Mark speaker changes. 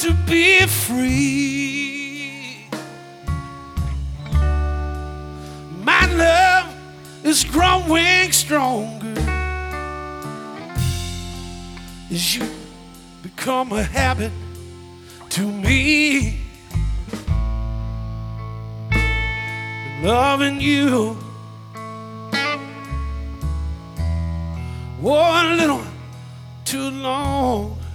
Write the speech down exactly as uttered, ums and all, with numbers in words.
Speaker 1: to be free. My love is growing stronger as you become a habit to me. Loving you, oh, a little too long.